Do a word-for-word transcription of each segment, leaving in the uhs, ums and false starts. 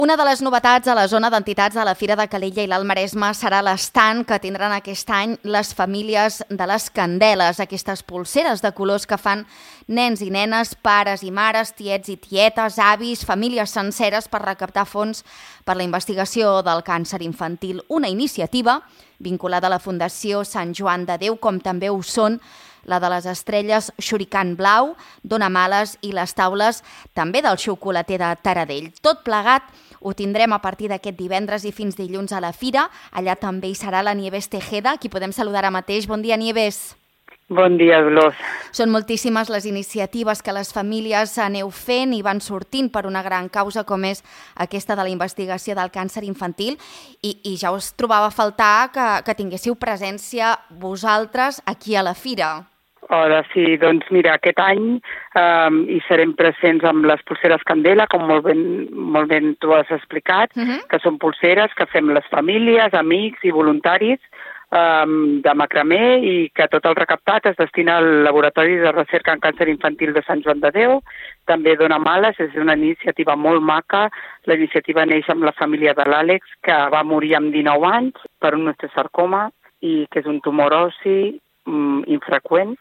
Una de les novetats a la zona d'entitats de la Fira de Calella i l'Alt Maresme serà l'estand que tindran aquest any les famílies de les Candeles, aquestes polseres de colors que fan nens i nenes, pares i mares, tiets i tietes, avis, famílies senceres per recaptar fons per la investigació del càncer infantil. Una iniciativa vinculada a la Fundació Sant Joan de Déu, com també ho són la de les estrelles Xurican Blau, Dona Males i les taules també del xocolater de Taradell. Tot plegat ho tindrem a partir d'aquest divendres i fins dilluns a la Fira. Allà també hi serà la Nieves Tejeda, qui podem saludar ara mateix. Bon dia, Nieves. Bon dia, Dolors. Són moltíssimes les iniciatives que les famílies aneu fent i van sortint per una gran causa com és aquesta de la investigació del càncer infantil i, i ja us trobava a faltar que, que tinguéssiu presència vosaltres aquí a la Fira. Hola, sí, doncs mira, aquest any eh, hi serem presents amb les polseres Candela, com molt ben, molt ben tu has explicat, uh-huh. que són polseres que fem les famílies, amics i voluntaris eh, de macramé i que tot el recaptat es destina al Laboratori de Recerca en Càncer Infantil de Sant Joan de Déu. També Dona Males és una iniciativa molt maca. La iniciativa neix amb la família de l'Àlex, que va morir amb dinou anys per un osteosarcoma i que és un tumor ossi mm, infreqüent.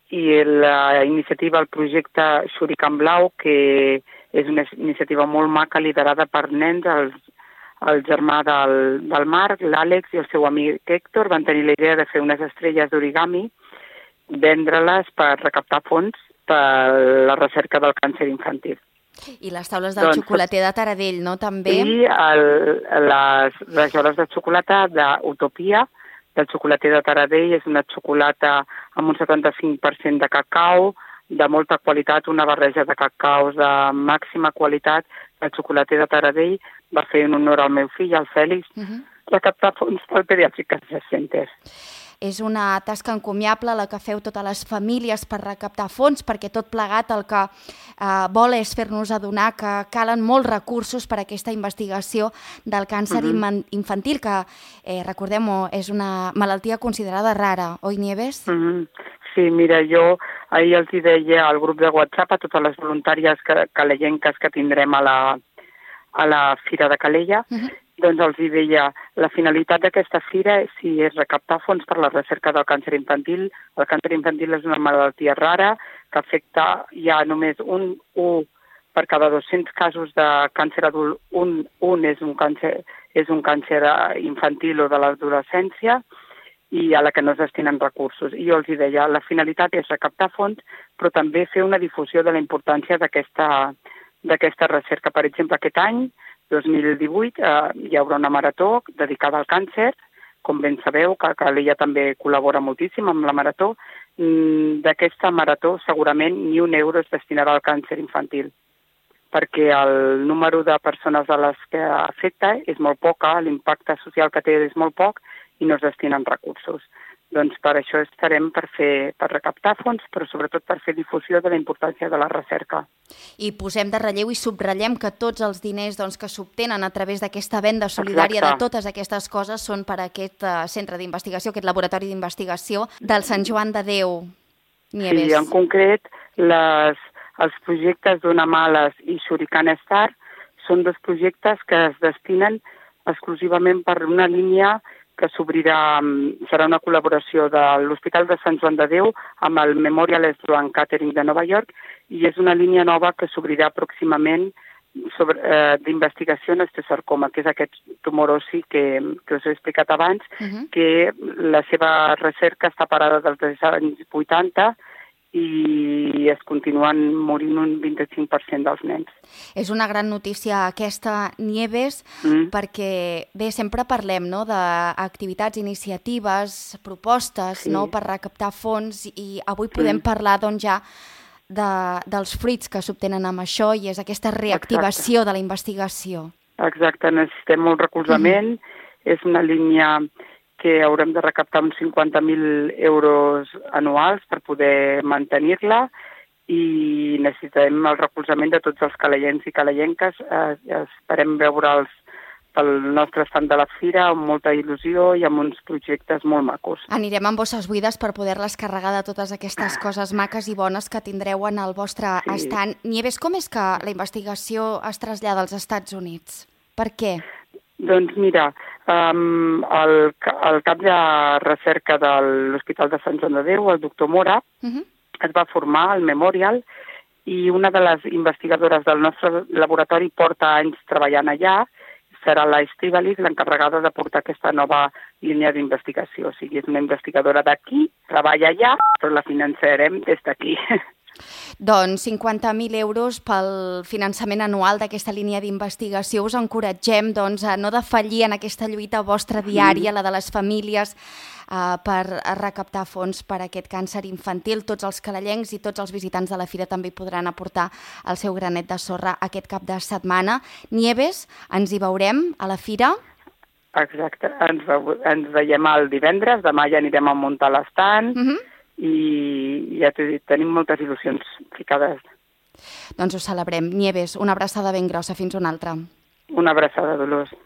I la iniciativa, el projecte Xurican Blau, que és una iniciativa molt maca liderada per nens, el, el germà del, del Marc, l'Àlex i el seu amic Héctor, van tenir la idea de fer unes estrelles d'origami, vendre-les per recaptar fons per la recerca del càncer infantil. I les taules del doncs, xocolater de Taradell, no? També? I el, les rajoles de xocolata d'Utopia, del xocolater de Taradell, és una xocolata amb un setanta-cinc per cent de cacau, de molta qualitat, una barreja de cacaus de màxima qualitat. El xocolater de Taradell va fer un honor al meu fill, al Fèlix, uh-huh. recaptar fons pel Pediatric Cancer Center. És una tasca encomiable la que feu totes les famílies per recaptar fons, perquè tot plegat el que eh, vol és fer-nos adonar que calen molts recursos per a aquesta investigació del càncer uh-huh. infantil, que, eh, recordem-ho, és una malaltia considerada rara, oi, Nieves? Uh-huh. Sí, mira, jo ahir els hi deia al grup de WhatsApp a totes les voluntàries calellenques que tindrem a la, a la Fira de Calella, uh-huh. doncs els hi deia, la finalitat d'aquesta fira si és recaptar fons per la recerca del càncer infantil. El càncer infantil és una malaltia rara que afecta ja només un, un per cada dos-cents casos de càncer adult, un, un és un càncer, és un càncer infantil o de l'adolescència i a la que no es destinen recursos. I jo els hi deia, la finalitat és recaptar fons, però també fer una difusió de la importància d'aquesta, d'aquesta recerca. Per exemple, aquest any, dos mil divuit, eh, hi haurà una marató dedicada al càncer, com ben sabeu, que Calella també col·labora moltíssim amb la marató. Mm, d'aquesta marató segurament ni un euro es destinarà al càncer infantil, perquè el número de persones a les que afecta és molt poca, l'impacte social que té és molt poc i no es destinen recursos. Doncs per això estarem per fer per recaptar fons, però sobretot per fer difusió de la importància de la recerca. I posem de relleu i subratllem que tots els diners doncs, que s'obtenen a través d'aquesta venda solidària Exacte. De totes aquestes coses són per a aquest uh, centre d'investigació, aquest laboratori d'investigació del Sant Joan de Déu. Nieves. Sí, en concret, les, els projectes Dona Males i Xurican Star són dos projectes que es destinen exclusivament per una línia que s'obrirà, serà una col·laboració de l'Hospital de Sant Joan de Déu amb el Memorial Sloan Kettering de Nova York i és una línia nova que s'obrirà pròximament sobre, eh, d'investigació en osteosarcoma, que és aquest tumor ossi que, que us he explicat abans, uh-huh. que la seva recerca està parada dels anys vuitanta i es continuen morint un vint-i-cinc per cent dels nens. És una gran notícia aquesta, Nieves, mm. perquè bé, sempre parlem no, d'activitats, iniciatives, propostes sí. no, per recaptar fons i avui podem mm. parlar doncs, ja de, dels fruits que s'obtenen amb això i és aquesta reactivació Exacte. De la investigació. Exacte, necessitem molt recolzament, mm. és una línia que haurem de recaptar uns cinquanta mil euros anuals per poder mantenir-la i necessitem el recolzament de tots els calellencs i calellenques. Eh, esperem veure'ls pel nostre stand de la fira amb molta il·lusió i amb uns projectes molt macos. Anirem amb bosses buides per poder-les carregar de totes aquestes coses maques i bones que tindreu en el vostre sí. stand. Nieves, com és que la investigació es trasllada als Estats Units? Per què? Doncs mira, um, el, el cap de recerca de l'Hospital de Sant Joan de Déu, el doctor Mora, uh-huh. es va formar al Memorial i una de les investigadores del nostre laboratori porta anys treballant allà, serà la Estíbalis l'encarregada de portar aquesta nova línia d'investigació. O sigui, és una investigadora d'aquí, treballa allà, però la finançarem des d'aquí. Doncs cinquanta mil euros pel finançament anual d'aquesta línia d'investigació. Us encoratgem doncs, a no defallir en aquesta lluita vostra diària, mm. la de les famílies, eh, per recaptar fons per a aquest càncer infantil. Tots els calellencs i tots els visitants de la fira també podran aportar el seu granet de sorra aquest cap de setmana. Nieves, ens hi veurem a la fira? Exacte, ens, ve ens veiem el divendres, demà ja anirem a muntar l'estant, mm-hmm. i ja t'he dit, tenim moltes il·lusions ficades. Doncs ho celebrem. Nieves, una abraçada ben grossa. Fins una altra. Una abraçada, Dolors.